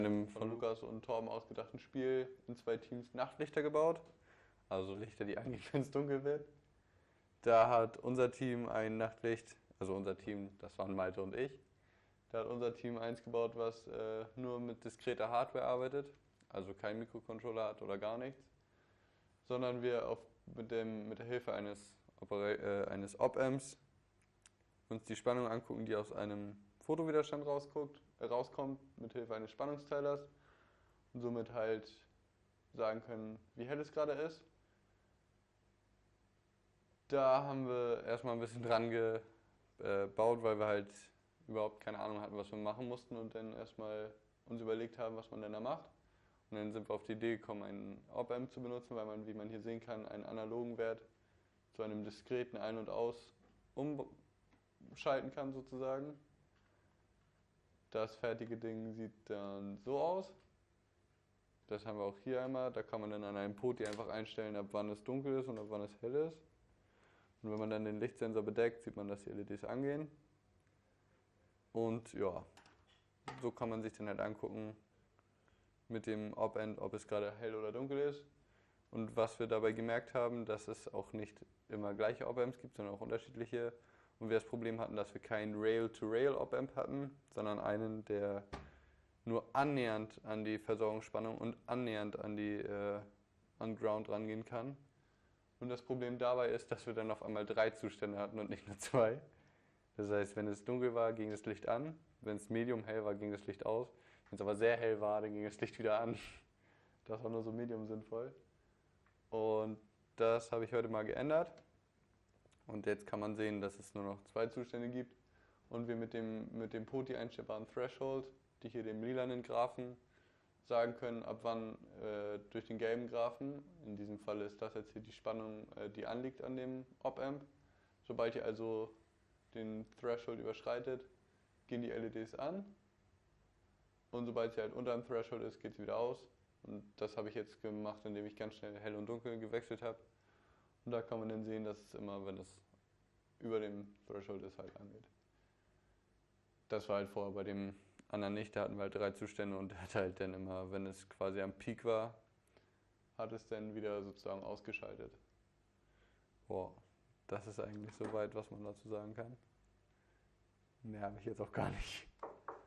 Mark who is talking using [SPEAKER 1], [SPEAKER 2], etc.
[SPEAKER 1] einem von Lukas und Torben ausgedachten Spiel in 2 Teams Nachtlichter gebaut. Also Lichter, die angehen, wenn es dunkel wird. Da hat unser Team ein Nachtlicht, also unser Team, das waren Malte und ich. Da hat unser Team eins gebaut, was nur mit diskreter Hardware arbeitet, also kein Mikrocontroller hat oder gar nichts, sondern wir mit der Hilfe eines Op-Amps uns die Spannung angucken, die aus einem Fotowiderstand rauskommt, mit Hilfe eines Spannungsteilers und somit halt sagen können, wie hell es gerade ist. Da haben wir erstmal ein bisschen dran gebaut, weil wir halt überhaupt keine Ahnung hatten, was wir machen mussten und dann erstmal uns überlegt haben, was man denn da macht. Und dann sind wir auf die Idee gekommen, einen Op-Amp zu benutzen, weil man, wie man hier sehen kann, einen analogen Wert zu einem diskreten Ein- und Aus umschalten kann sozusagen. Das fertige Ding sieht dann so aus. Das haben wir auch hier einmal. Da kann man dann an einem Poti einfach einstellen, ab wann es dunkel ist und ab wann es hell ist. Und wenn man dann den Lichtsensor bedeckt, sieht man, dass die LEDs angehen. Und ja, so kann man sich dann halt angucken mit dem Op-Amp, ob es gerade hell oder dunkel ist. Und was wir dabei gemerkt haben, dass es auch nicht immer gleiche Op-Amps gibt, sondern auch unterschiedliche. Und wir das Problem hatten, dass wir keinen Rail-to-Rail-Op-Amp hatten, sondern einen, der nur annähernd an die Versorgungsspannung und annähernd an Ground rangehen kann. Und das Problem dabei ist, dass wir dann auf einmal 3 Zustände hatten und nicht nur 2. Das heißt, wenn es dunkel war, ging das Licht an. Wenn es medium hell war, ging das Licht aus. Wenn es aber sehr hell war, dann ging das Licht wieder an. Das war nur so medium sinnvoll. Und das habe ich heute mal geändert. Und jetzt kann man sehen, dass es nur noch 2 Zustände gibt. Und wir mit dem Poti einstellbaren Threshold, die hier dem lilanen Graphen, sagen können, ab wann durch den gelben Graphen, in diesem Fall ist das jetzt hier die Spannung, die anliegt an dem Op-Amp. Sobald ihr also den Threshold überschreitet, gehen die LEDs an und sobald sie halt unter dem Threshold ist, geht sie wieder aus. Und das habe ich jetzt gemacht, indem ich ganz schnell hell und dunkel gewechselt habe. Und da kann man dann sehen, dass es immer, wenn es über dem Threshold ist, halt angeht. Das war halt vorher bei dem anderen nicht, da hatten wir halt 3 Zustände und der hat halt dann immer, wenn es quasi am Peak war, hat es dann wieder sozusagen ausgeschaltet. Boah, das ist eigentlich soweit, was man dazu sagen kann. Mehr habe ich jetzt auch gar nicht.